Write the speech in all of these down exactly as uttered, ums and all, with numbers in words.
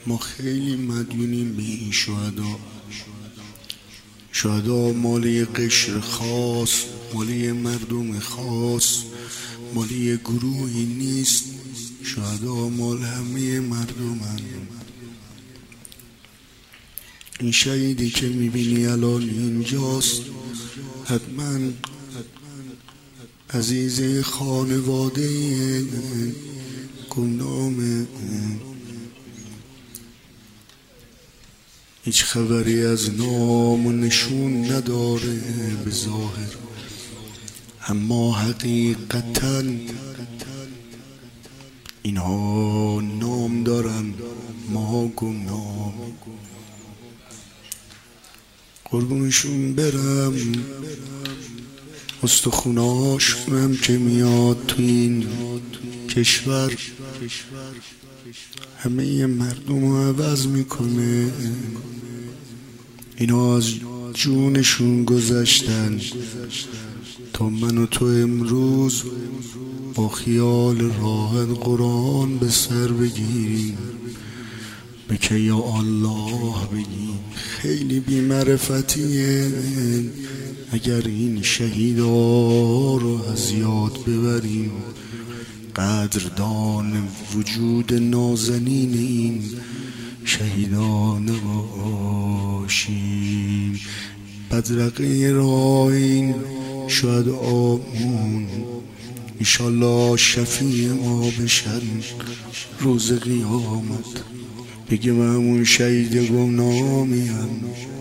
ما خیلی مدیونیم به این شهدا. شهدا مالی قشر خاص، مالی مردم خاص، مالی گروهی نیست. شهدا مال همه مردمن. این شهیدی که میبینی الان اینجاست حتما عزیز خانواده گمنامه. هیچ خبری از نام و نشون نداره به ظاهر، اما حقیقتا اینها نام دارن، ما گمنام. قربونشون برم، استخوناشونم که میاد تو این کشور همه مردم رو عوض میکنه. اینا از جونشون گذشتن تا من و تو امروز با خیال راحت قرآن به سر بگیریم، به که یا الله بگیم. خیلی بی‌معرفتیه اگر این شهیدا رو از یاد ببریم، قدردان وجود نازنین این شهیدا نباشیم. بدرقه راه این شهدامون انشالله شفیع ما بشن روز قیامت. بگه من همون شهید گمنامیم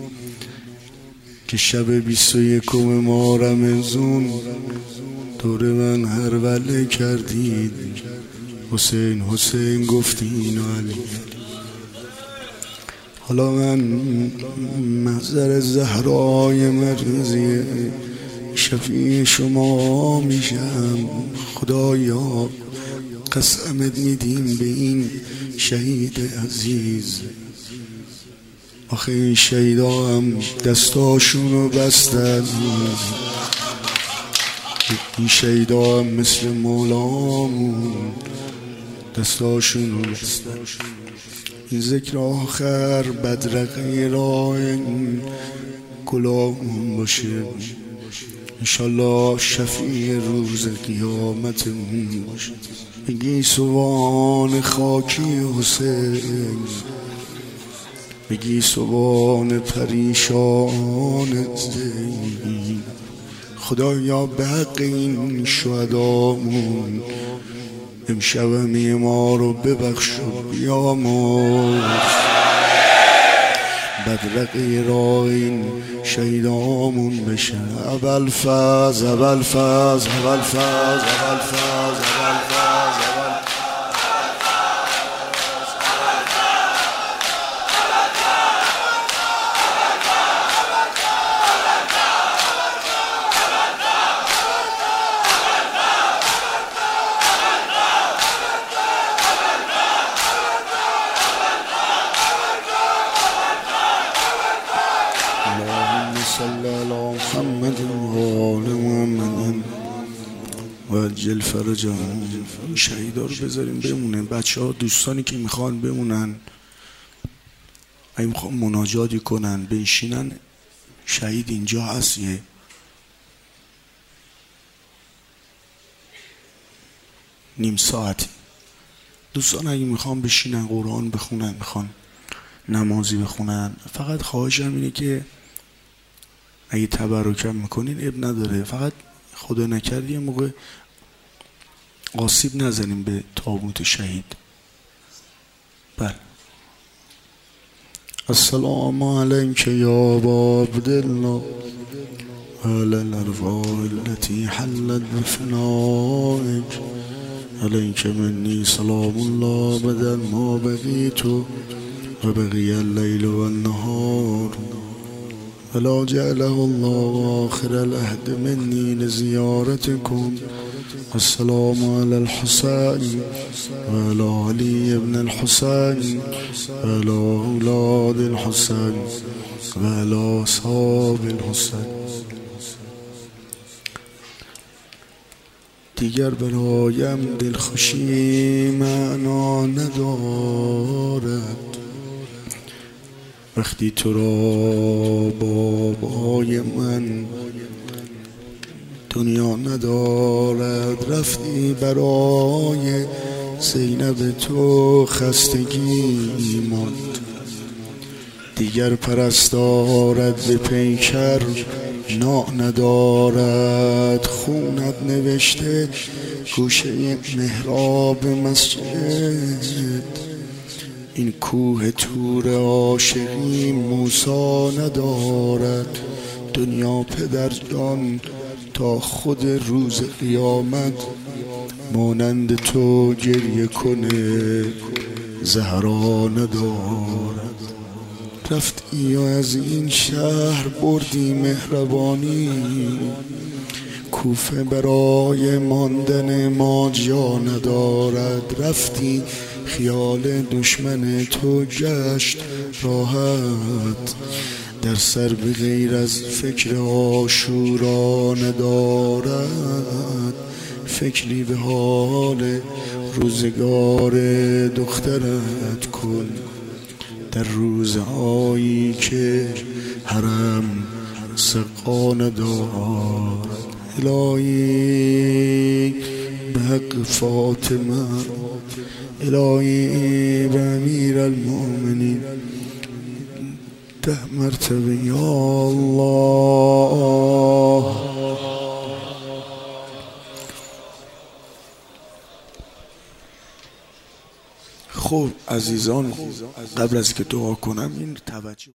که شب بیست و یکم ماه رمضان دور من هروله کردید، حسین حسین گفتین و علی. حالا من محضر زهرای مرضیه شفیع شما میشم. خدایا قسمت میدیم به این شهید عزیز. آخه این شهیدا هم دستاشونو بستن، این شهیدا هم مثل مولامون دستاشونو بستن. این ذکر آخر بدرقه راه گلامون باشه، انشالله شفیع روز قیامتمون باشه. بگی سبحان خاکی حسین، بگی سبحان پریشان زین. خدایا به حق این شهدامون امشب همه ما رو ببخش و بیامرز. بدرقه راه این شهیدامون بشه. اول فاز اول فاز اول فاز اول فاز اول فاز صلی علی محمد و آل محمد و عجل فرجهم. شهیدا رو بذاریم بمونه. بچه ها دوستانی که میخوان بمونن، اگه میخوان مناجاتی کنن بنشینن، شهید اینجا هست. یه نیم ساعتی دوستان اگه میخوان بشینن قرآن بخونن، میخوان نمازی بخونن، فقط خواهشم اینه که اگه تبرکم میکنین اب نداره، فقط خدا نکرد یه موقع آسیب نزنیم به تابوت شهید. بله. السلام علیک یا ابا عبدالله و علی الارواح التي حلت بفنائک، علیک منی سلام الله بدل ما بقیت و بقی اللیل و النهار، ولا جعله الله آخر العهد مني لزيارتكم. السلام على الحسين وعلى علي بن الحسين وعلى أولاد الحسين وعلى أصحاب الحسين. دیگر برایم دلخوشی معنا ندارد، وقتی تو را بابای من دنیا ندارد، رفتی برای زینب تو خستگی ماند. دیگر پرستارت به پیکر نا ندارد، خونت نوشته گوشه محراب مسجد. این کوه تور عاشقی موسی ندارد، دنیا پدر جان تا خود روز قیامت مانند تو گریه کنه زهرا ندارد. رفتی و از این شهر بردی مهربانی، کوفه برای ماندن ما جا ندارد. رفتی خیال دشمن تو گشت راحت، در سر به غیر از فکر عاشورا ندارد. فکری به حال روزگار دخترت کن، در روزهایی که حرم سقا ندارد. الهی به حق فاطمه، الهی به امیر المؤمنین ده مرتبه یا الله. خب عزیزان، قبل از که دعا کنم این توجه